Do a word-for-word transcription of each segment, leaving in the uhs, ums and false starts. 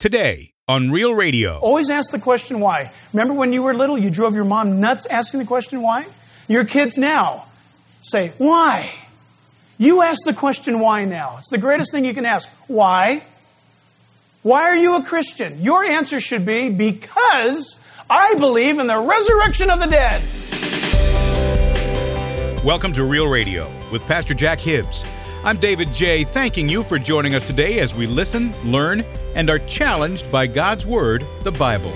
today on Real Radio. Always ask the question why. Remember when you were little, you drove your mom nuts asking the question why? Your kids now say, why? You ask the question why now. It's the greatest thing you can ask. Why? Why are you a Christian? Your answer should be, because I believe in the resurrection of the dead. Welcome to Real Radio with Pastor Jack Hibbs. I'm David J., thanking you for joining us today as we listen, learn, and are challenged by God's Word, the Bible.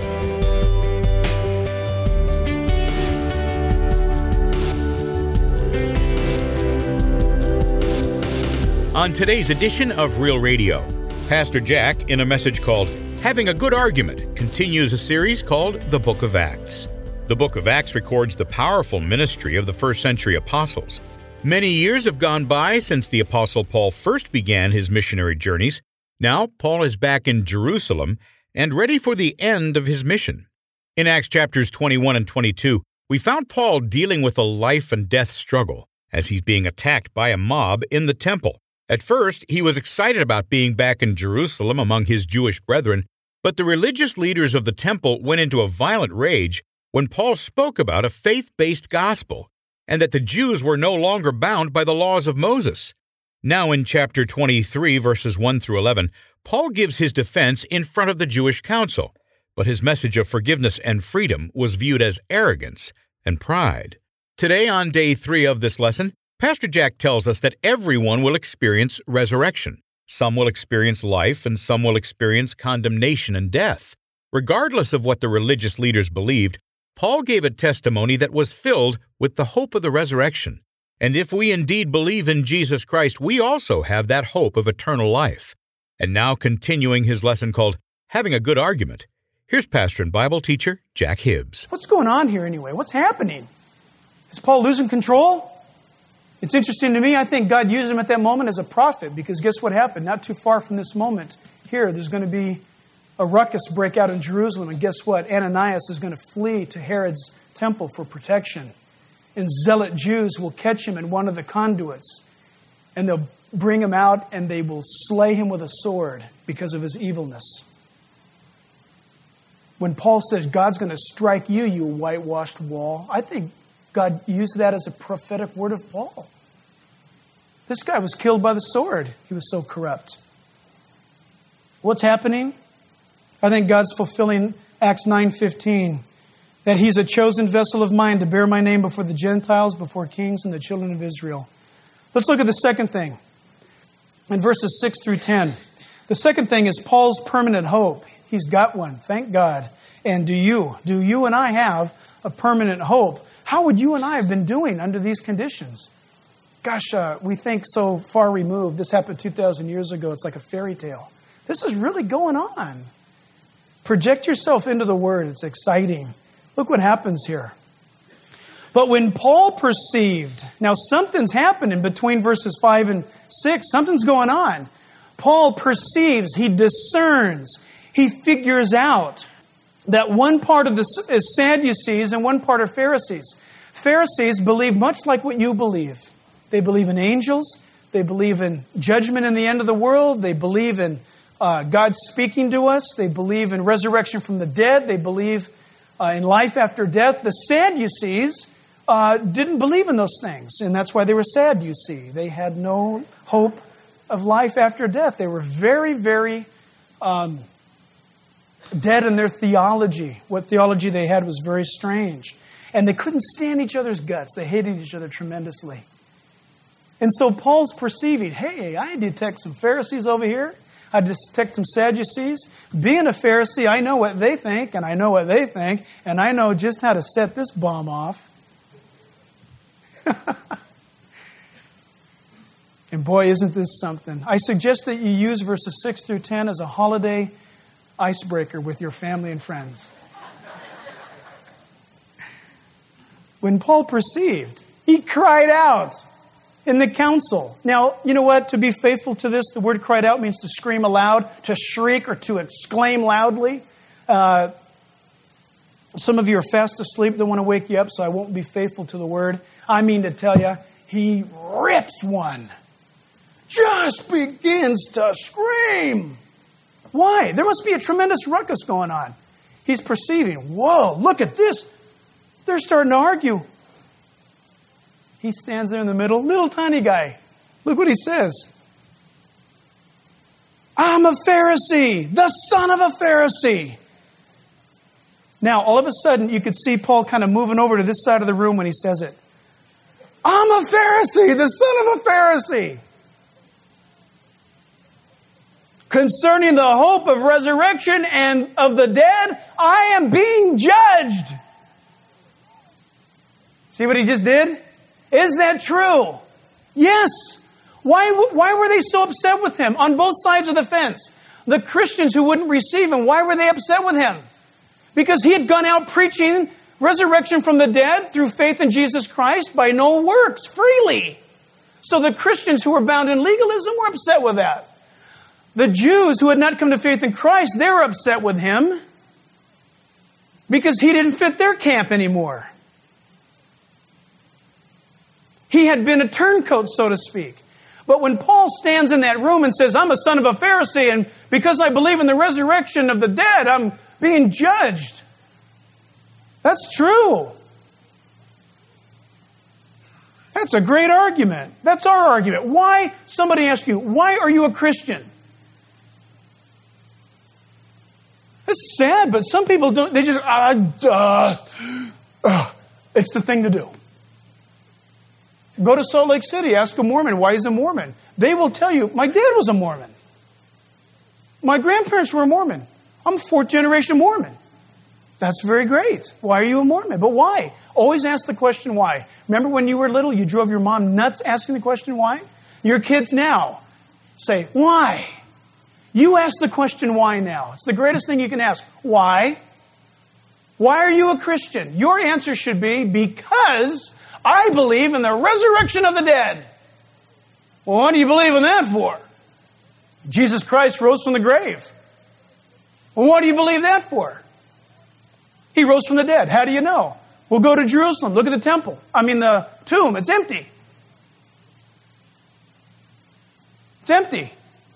On today's edition of Real Radio, Pastor Jack, in a message called Having a Good Argument, continues a series called The Book of Acts. The Book of Acts records the powerful ministry of the first century apostles. Many years have gone by since the Apostle Paul first began his missionary journeys. Now, Paul is back in Jerusalem and ready for the end of his mission. In Acts chapters twenty-one and twenty-two, we found Paul dealing with a life and death struggle as he's being attacked by a mob in the temple. At first, he was excited about being back in Jerusalem among his Jewish brethren, but the religious leaders of the temple went into a violent rage when Paul spoke about a faith-based gospel and that the Jews were no longer bound by the laws of Moses. Now in chapter twenty-three, verses one through eleven, Paul gives his defense in front of the Jewish council, but his message of forgiveness and freedom was viewed as arrogance and pride. Today, on day three of this lesson, Pastor Jack tells us that everyone will experience resurrection. Some will experience life, and some will experience condemnation and death. Regardless of what the religious leaders believed, Paul gave a testimony that was filled with the hope of the resurrection. And if we indeed believe in Jesus Christ, we also have that hope of eternal life. And now, continuing his lesson called Having a Good Argument, here's pastor and Bible teacher Jack Hibbs. What's going on here anyway? What's happening? Is Paul losing control? It's interesting to me. I think God used him at that moment as a prophet, because guess what happened? Not too far from this moment here, there's going to be a ruckus break out in Jerusalem. And guess what? Ananias is going to flee to Herod's temple for protection. And zealot Jews will catch him in one of the conduits. And they'll bring him out and they will slay him with a sword because of his evilness. When Paul says, God's going to strike you, you whitewashed wall, I think God used that as a prophetic word of Paul. This guy was killed by the sword. He was so corrupt. What's happening? I think God's fulfilling Acts nine fifteen, that He's a chosen vessel of mine to bear my name before the Gentiles, before kings and the children of Israel. Let's look at the second thing in verses six through ten. The second thing is Paul's permanent hope. He's got one, thank God. And do you? Do you and I have a permanent hope? How would you and I have been doing under these conditions? Gosh, uh, we think so far removed. This happened two thousand years ago. It's like a fairy tale. This is really going on. Project yourself into the Word. It's exciting. Look what happens here. But when Paul perceived, now something's happening between verses five and six. Something's going on. Paul perceives, he discerns, he figures out that one part of the is Sadducees and one part are Pharisees. Pharisees believe much like what you believe. They believe in angels. They believe in judgment in the end of the world. They believe in Uh, God speaking to us. They believe in resurrection from the dead. They believe uh, in life after death. The Sadducees uh, didn't believe in those things, and that's why they were sad, you see. They had no hope of life after death. They were very, very um, dead in their theology. What theology they had was very strange. And they couldn't stand each other's guts. They hated each other tremendously. And so Paul's perceiving, hey, I detect some Pharisees over here. I detect some Sadducees. Being a Pharisee, I know what they think, and I know what they think, and I know just how to set this bomb off. And boy, isn't this something. I suggest that you use verses six through ten as a holiday icebreaker with your family and friends. When Paul perceived, he cried out in the council. Now, you know what? To be faithful to this, the word cried out means to scream aloud, to shriek, or to exclaim loudly. Uh, some of you are fast asleep. Don't want to wake you up, so I won't be faithful to the word. I mean to tell you, he rips one. Just begins to scream. Why? There must be a tremendous ruckus going on. He's perceiving, whoa, look at this. They're starting to argue. He stands there in the middle, little tiny guy. Look what he says. I'm a Pharisee, the son of a Pharisee. Now, all of a sudden, you could see Paul kind of moving over to this side of the room when he says it. I'm a Pharisee, the son of a Pharisee. Concerning the hope of resurrection and of the dead, I am being judged. See what he just did? Is that true? Yes. Why, why were they so upset with him on both sides of the fence? The Christians who wouldn't receive him, why were they upset with him? Because he had gone out preaching resurrection from the dead through faith in Jesus Christ by no works, freely. So the Christians who were bound in legalism were upset with that. The Jews who had not come to faith in Christ, they were upset with him because he didn't fit their camp anymore. He had been a turncoat, so to speak. But when Paul stands in that room and says, I'm a son of a Pharisee, and because I believe in the resurrection of the dead, I'm being judged. That's true. That's a great argument. That's our argument. Why, somebody asks you, why are you a Christian? It's sad, but some people don't, they just, uh, uh, uh, it's the thing to do. Go to Salt Lake City, ask a Mormon why he's a Mormon. They will tell you, my dad was a Mormon. My grandparents were a Mormon. I'm a fourth generation Mormon. That's very great. Why are you a Mormon? But why? Always ask the question why. Remember when you were little, you drove your mom nuts asking the question why? Your kids now say, why? You ask the question why now. It's the greatest thing you can ask. Why? Why are you a Christian? Your answer should be, because I believe in the resurrection of the dead. Well, what do you believe in that for? Jesus Christ rose from the grave. Well, what do you believe that for? He rose from the dead. How do you know? Well, go to Jerusalem. Look at the temple. I mean, the tomb. It's empty. It's empty.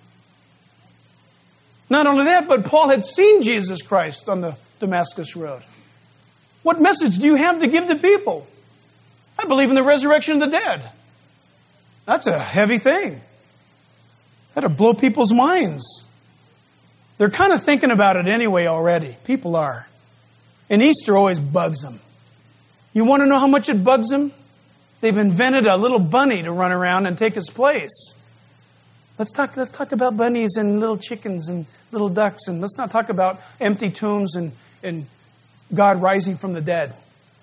Not only that, but Paul had seen Jesus Christ on the Damascus Road. What message do you have to give to people? I believe in the resurrection of the dead. That's a heavy thing. That'll blow people's minds. They're kind of thinking about it anyway already. People are. And Easter always bugs them. You want to know how much it bugs them? They've invented a little bunny to run around and take its place. Let's talk, let's talk about bunnies and little chickens and little ducks. And let's not talk about empty tombs and, and God rising from the dead.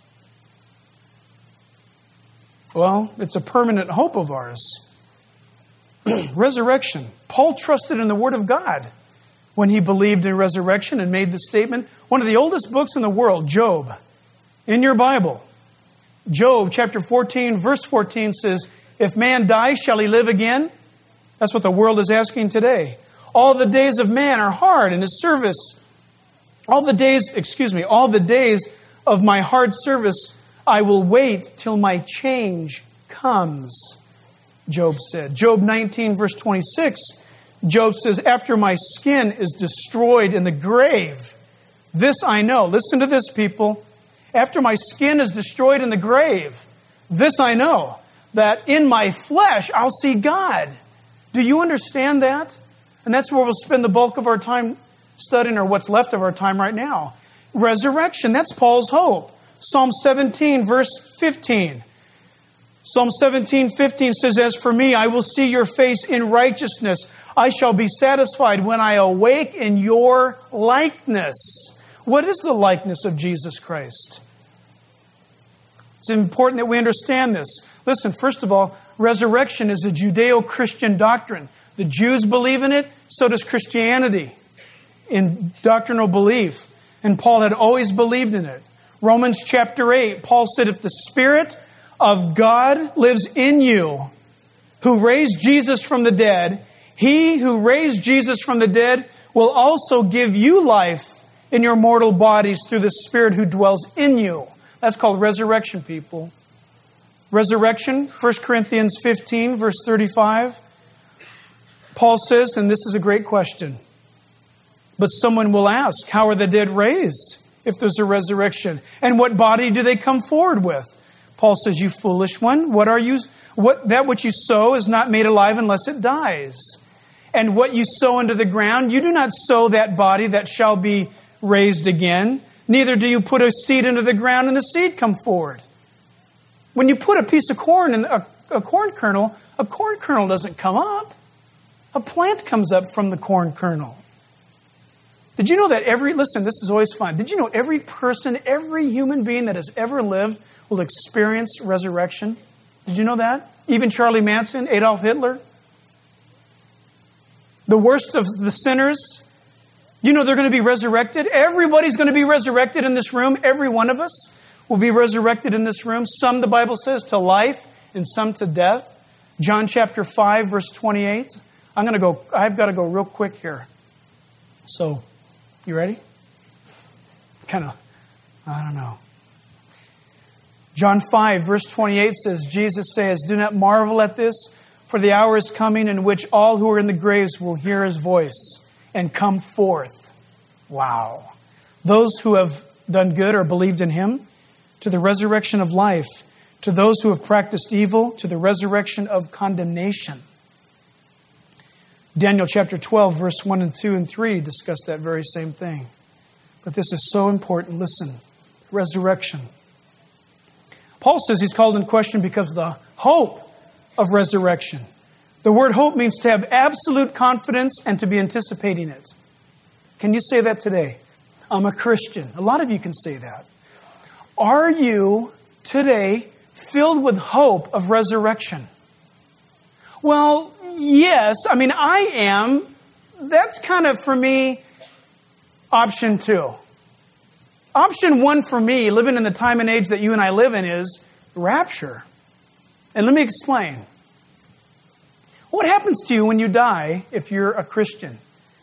Well, it's a permanent hope of ours. Resurrection. Paul trusted in the Word of God when he believed in resurrection and made the statement. One of the oldest books in the world, Job, in your Bible. Job chapter fourteen, verse fourteen says, if man dies, shall he live again? That's what the world is asking today. All the days of man are hard in his service. All the days, excuse me, all the days of my hard service I will wait till my change comes, Job said. Job nineteen, verse twenty-six, Job says, after my skin is destroyed in the grave, this I know. Listen to this, people. After my skin is destroyed in the grave, this I know, that in my flesh I'll see God. Do you understand that? And that's where we'll spend the bulk of our time studying, or what's left of our time right now. Resurrection, that's Paul's hope. Psalm seventeen, verse fifteen. Psalm seventeen, fifteen says, as for me, I will see your face in righteousness. I shall be satisfied when I awake in your likeness. What is the likeness of Jesus Christ? It's important that we understand this. Listen, first of all, resurrection is a Judeo-Christian doctrine. The Jews believe in it, so does Christianity in doctrinal belief. And Paul had always believed in it. Romans chapter eight, Paul said, if the Spirit of God lives in you, who raised Jesus from the dead, He who raised Jesus from the dead will also give you life in your mortal bodies through the Spirit who dwells in you. That's called resurrection, people. Resurrection, First Corinthians fifteen, verse thirty-five. Paul says, and this is a great question, But someone will ask, how are the dead raised if there's a resurrection? And what body do they come forward with? Paul says, you foolish one, what are you? What that which you sow is not made alive unless it dies. And what you sow into the ground, you do not sow that body that shall be raised again. Neither do you put a seed into the ground and the seed come forward. When you put a piece of corn in a, a corn kernel, a corn kernel doesn't come up. A plant comes up from the corn kernel. Did you know that every, listen, this is always fun. Did you know every person, every human being that has ever lived will experience resurrection? Did you know that? Even Charlie Manson, Adolf Hitler. The worst of the sinners, you know they're going to be resurrected. Everybody's going to be resurrected in this room. Every one of us will be resurrected in this room. Some, the Bible says, to life and some to death. John chapter five, verse twenty-eight. I'm going to go, I've got to go real quick here. So, you ready? Kind of, I don't know. John five, verse twenty-eight says, Jesus says, do not marvel at this, for the hour is coming in which all who are in the graves will hear His voice and come forth. Wow. Those who have done good or believed in Him, to the resurrection of life. To those who have practiced evil, to the resurrection of condemnation. Daniel chapter twelve, verse one and two and three discuss that very same thing. But this is so important. Listen, resurrection. Paul says he's called in question because of the hope of resurrection. The word hope means to have absolute confidence and to be anticipating it. Can you say that today? I'm a Christian. A lot of you can say that. Are you today filled with hope of resurrection? Well, yes. I mean, I am. That's kind of, for me, option two. Option one for me, living in the time and age that you and I live in, is rapture. And let me explain. What happens to you when you die if you're a Christian?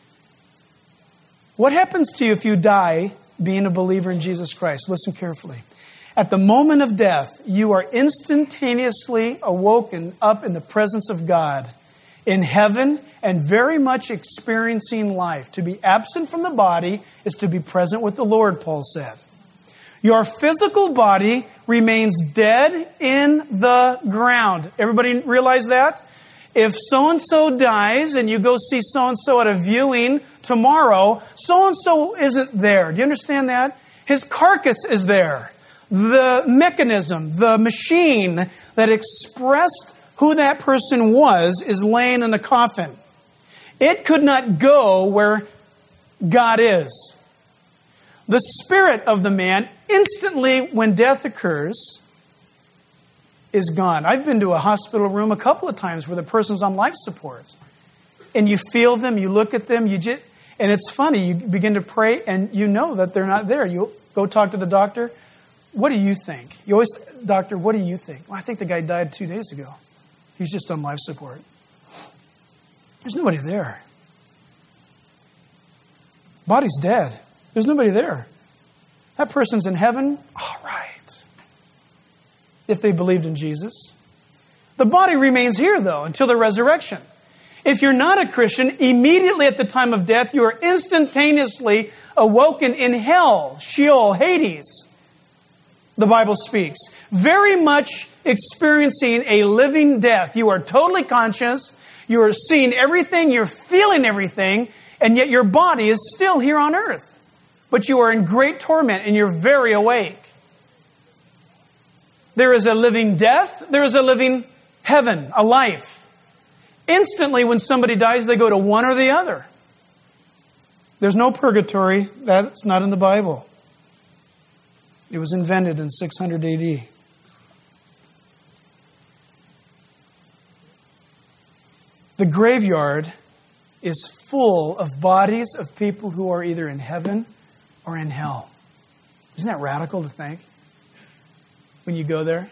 What happens to you if you die being a believer in Jesus Christ? Listen carefully. At the moment of death, you are instantaneously awoken up in the presence of God in heaven and very much experiencing life. To be absent from the body is to be present with the Lord, Paul said. Your physical body remains dead in the ground. Everybody realize that? If so-and-so dies and you go see so-and-so at a viewing tomorrow, so-and-so isn't there. Do you understand that? His carcass is there. The mechanism, the machine that expressed who that person was is laying in a coffin. It could not go where God is. The spirit of the man, instantly when death occurs, is gone. I've been to a hospital room a couple of times where the person's on life support. And you feel them, you look at them, you just, and it's funny, you begin to pray and you know that they're not there. You go talk to the doctor. What do you think? You always, doctor, what do you think? Well, I think the guy died two days ago. He's just on life support. There's nobody there. Body's dead. There's nobody there. That person's in heaven. All right. If they believed in Jesus. The body remains here, though, until the resurrection. If you're not a Christian, immediately at the time of death, you are instantaneously awoken in hell, Sheol, Hades. The Bible speaks. Very much experiencing a living death. You are totally conscious. You are seeing everything. You're feeling everything. And yet your body is still here on earth. But you are in great torment and you're very awake. There is a living death. There is a living heaven, a life. Instantly when somebody dies, they go to one or the other. There's no purgatory. That's not in the Bible. It was invented in six hundred A D. The graveyard is full of bodies of people who are either in heaven or in hell. Isn't that radical to think when you go there?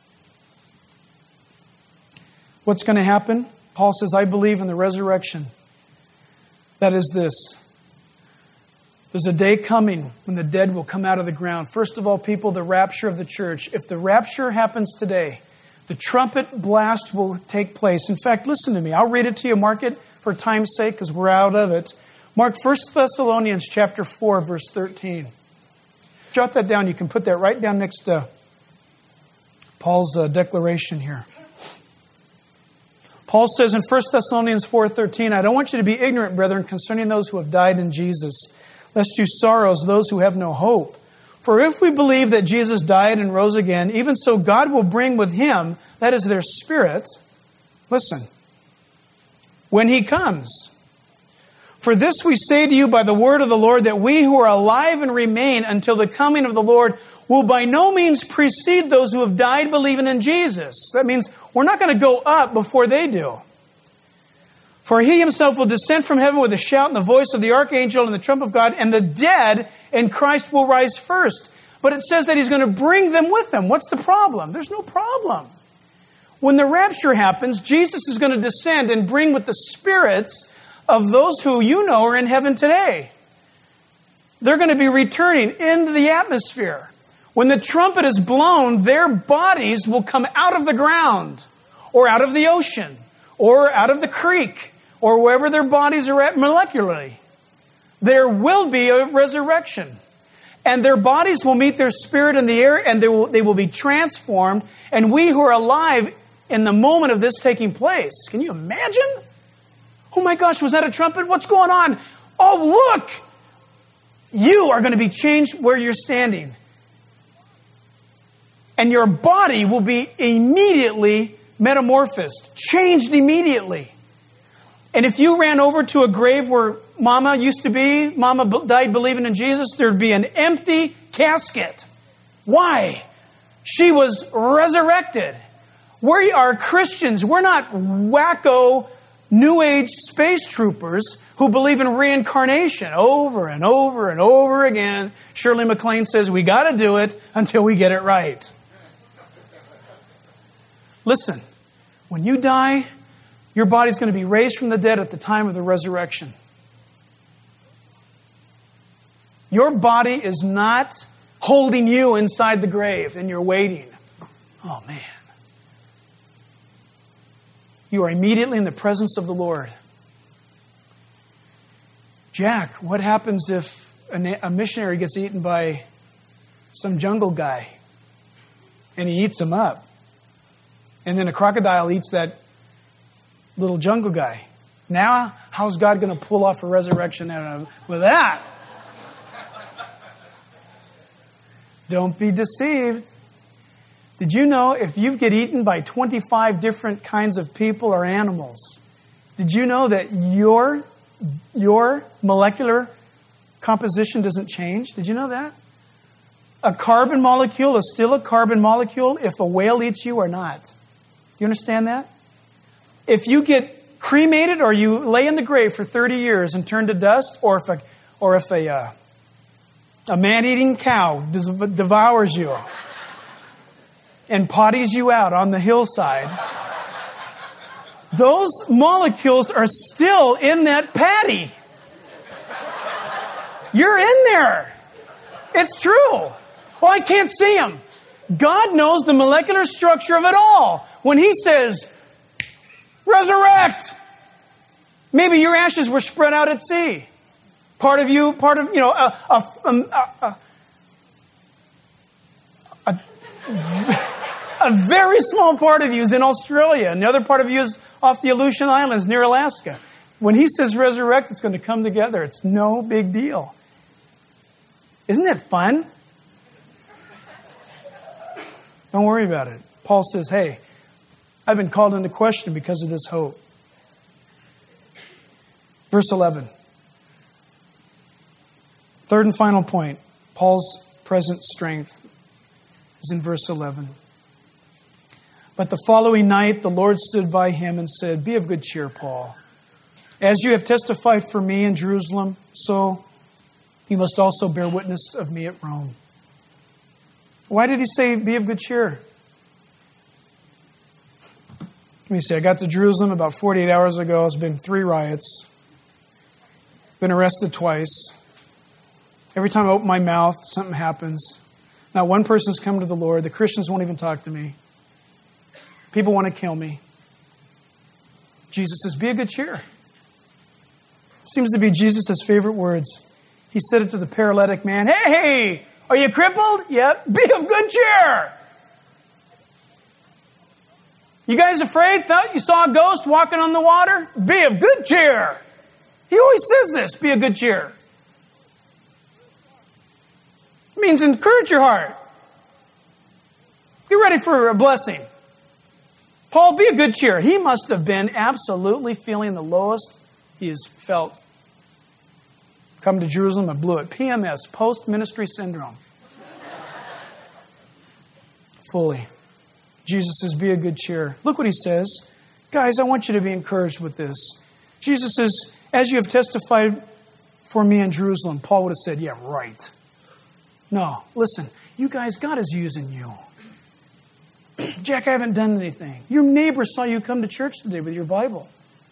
What's going to happen? Paul says, I believe in the resurrection. That is this. There's a day coming when the dead will come out of the ground. First of all, people, the rapture of the church. If the rapture happens today, the trumpet blast will take place. In fact, listen to me. I'll read it to you, mark it for time's sake because we're out of it. Mark First Thessalonians chapter four, verse thirteen. Jot that down. You can put that right down next to Paul's uh, declaration here. Paul says in First Thessalonians four thirteen, I don't want you to be ignorant, brethren, concerning those who have died in Jesus, lest you sorrows those who have no hope. For if we believe that Jesus died and rose again, even so God will bring with him, that is their spirit, listen, when he comes. For this we say to you by the word of the Lord, that we who are alive and remain until the coming of the Lord will by no means precede those who have died believing in Jesus. That means we're not going to go up before they do. For he himself will descend from heaven with a shout and the voice of the archangel and the trump of God, and the dead in Christ will rise first. But it says that he's going to bring them with him. What's the problem? There's no problem. When the rapture happens, Jesus is going to descend and bring with the spirits of those who you know are in heaven today. They're going to be returning into the atmosphere. When the trumpet is blown, their bodies will come out of the ground, or out of the ocean, or out of the creek, or wherever their bodies are at molecularly. There will be a resurrection. And their bodies will meet their spirit in the air, and they will, they will be transformed. And we who are alive in the moment of this taking place, can you imagine? Oh my gosh, was that a trumpet? What's going on? Oh, look! You are going to be changed where you're standing. And your body will be immediately metamorphosed, changed immediately. And if you ran over to a grave where Mama used to be, Mama died believing in Jesus, there'd be an empty casket. Why? She was resurrected. We are Christians. We're not wacko New Age space troopers who believe in reincarnation over and over and over again. Shirley MacLaine says we got to do it until we get it right. Listen, when you die, your body's going to be raised from the dead at the time of the resurrection. Your body is not holding you inside the grave and you're waiting. Oh, man. You are immediately in the presence of the Lord. Jack, what happens if a missionary gets eaten by some jungle guy and he eats him up? And then a crocodile eats that little jungle guy. Now, how's God going to pull off a resurrection out of with that? Don't be deceived. Did you know if you get eaten by twenty-five different kinds of people or animals, did you know that your, your molecular composition doesn't change? Did you know that? A carbon molecule is still a carbon molecule if a whale eats you or not. Do you understand that? If you get cremated or you lay in the grave for thirty years and turn to dust, or if a, or if a, uh, a man-eating cow devours you and potties you out on the hillside, those molecules are still in that patty. You're in there. It's true. Oh, I can't see them. God knows the molecular structure of it all. When He says, resurrect, maybe your ashes were spread out at sea. Part of you, part of, you know, a, a, a, a, a, a very small part of you is in Australia, and the other part of you is off the Aleutian Islands near Alaska. When He says resurrect, it's going to come together. It's no big deal. Isn't it fun? Don't worry about it. Paul says, hey, I've been called into question because of this hope. Verse eleven. Third and final point. Paul's present strength is in verse eleven. But the following night the Lord stood by him and said, be of good cheer, Paul. As you have testified for me in Jerusalem, so you must also bear witness of me at Rome. Why did he say, be of good cheer? Let me see, I got to Jerusalem about forty-eight hours ago. There's been three riots. Been arrested twice. Every time I open my mouth, something happens. Not one person's come to the Lord. The Christians won't even talk to me. People want to kill me. Jesus says, be of good cheer. Seems to be Jesus' favorite words. He said it to the paralytic man. Hey, are you crippled? Yep. Be of good cheer. You guys afraid? Thought you saw a ghost walking on the water? Be of good cheer. He always says this, be of good cheer. It means encourage your heart. Get ready for a blessing. Paul, be of good cheer. He must have been absolutely feeling the lowest he has felt. Come to Jerusalem, I blew it. P M S, post-ministry syndrome. Fully. Jesus says, be of good cheer. Look what he says. Guys, I want you to be encouraged with this. Jesus says, as you have testified for me in Jerusalem, Paul would have said, yeah, right. No, listen, you guys, God is using you. Jack, I haven't done anything. Your neighbor saw you come to church today with your Bible.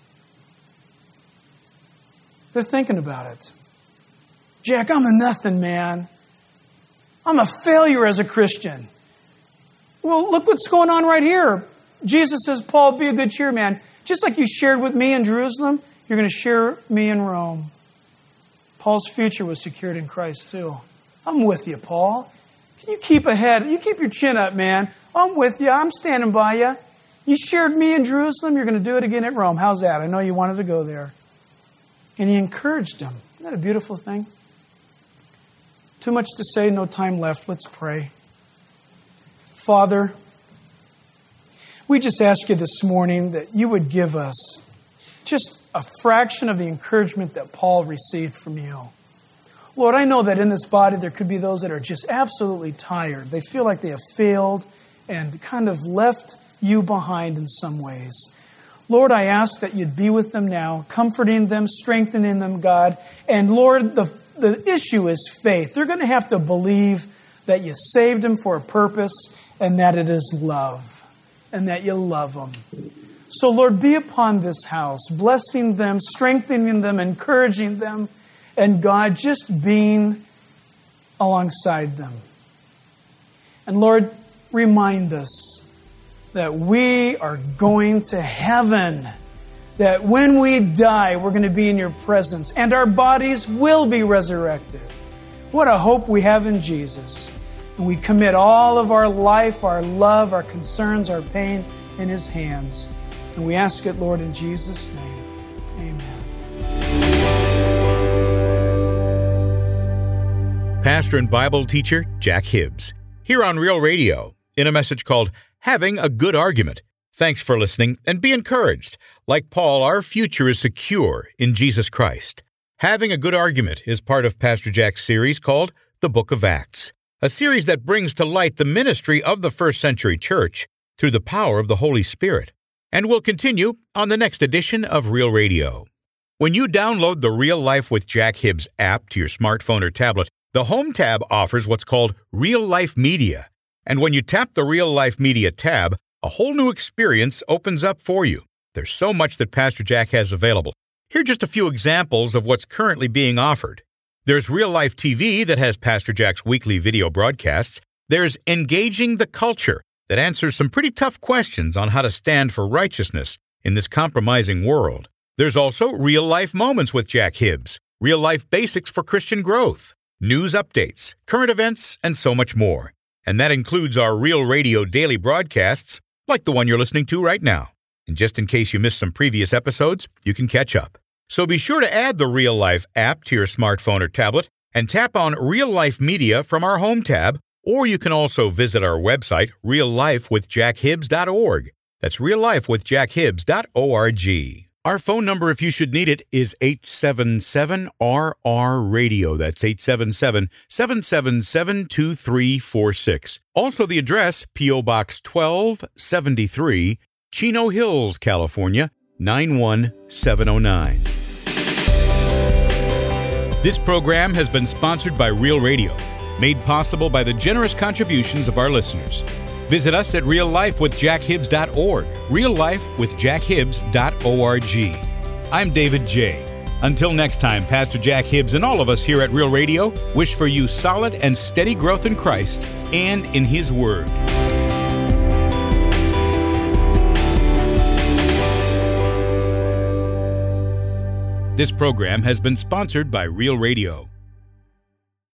They're thinking about it. Jack, I'm a nothing, man. I'm a failure as a Christian. Well, look what's going on right here. Jesus says, Paul, be of good cheer, man. Just like you shared with me in Jerusalem, you're going to share me in Rome. Paul's future was secured in Christ, too. I'm with you, Paul. You keep ahead. You keep your chin up, man. I'm with you. I'm standing by you. You shared me in Jerusalem. You're going to do it again at Rome. How's that? I know you wanted to go there. And he encouraged him. Isn't that a beautiful thing? Too much to say, no time left. Let's pray. Father, we just ask you this morning that you would give us just a fraction of the encouragement that Paul received from you. Lord, I know that in this body there could be those that are just absolutely tired. They feel like they have failed and kind of left you behind in some ways. Lord, I ask that you'd be with them now, comforting them, strengthening them, God. And Lord, the, the issue is faith. They're going to have to believe that you saved them for a purpose and that it is love and that you love them. So Lord, be upon this house, blessing them, strengthening them, encouraging them, and God, just being alongside them. And Lord, remind us that we are going to heaven. That when we die, we're going to be in your presence. And our bodies will be resurrected. What a hope we have in Jesus. And we commit all of our life, our love, our concerns, our pain in his hands. And we ask it, Lord, in Jesus' name. Amen. Pastor and Bible teacher Jack Hibbs, here on Real Radio, in a message called Having a Good Argument. Thanks for listening, and be encouraged. Like Paul, our future is secure in Jesus Christ. Having a Good Argument is part of Pastor Jack's series called The Book of Acts, a series that brings to light the ministry of the first century church through the power of the Holy Spirit, and will continue on the next edition of Real Radio. When you download the Real Life with Jack Hibbs app to your smartphone or tablet, the Home tab offers what's called Real Life Media. And when you tap the Real Life Media tab, a whole new experience opens up for you. There's so much that Pastor Jack has available. Here are just a few examples of what's currently being offered. There's Real Life T V that has Pastor Jack's weekly video broadcasts. There's Engaging the Culture that answers some pretty tough questions on how to stand for righteousness in this compromising world. There's also Real Life Moments with Jack Hibbs, Real Life Basics for Christian Growth, news updates, current events, and so much more. And that includes our Real Radio daily broadcasts, like the one you're listening to right now. And just in case you missed some previous episodes, you can catch up. So be sure to add the Real Life app to your smartphone or tablet and tap on Real Life Media from our Home tab, or you can also visit our website, real life with jack hibbs dot org. That's real life with jack hibbs dot org. Our phone number, if you should need it, is eight seven seven R R radio. That's eight seven seven, seven seven seven, two three four six. Also the address, P O Box twelve seventy-three, Chino Hills, California, nine one seven oh nine. This program has been sponsored by Real Radio, made possible by the generous contributions of our listeners. Visit us at real life with jack hibbs dot org, real life with jack hibbs dot org. I'm David J. Until next time, Pastor Jack Hibbs and all of us here at Real Radio wish for you solid and steady growth in Christ and in His Word. This program has been sponsored by Real Radio.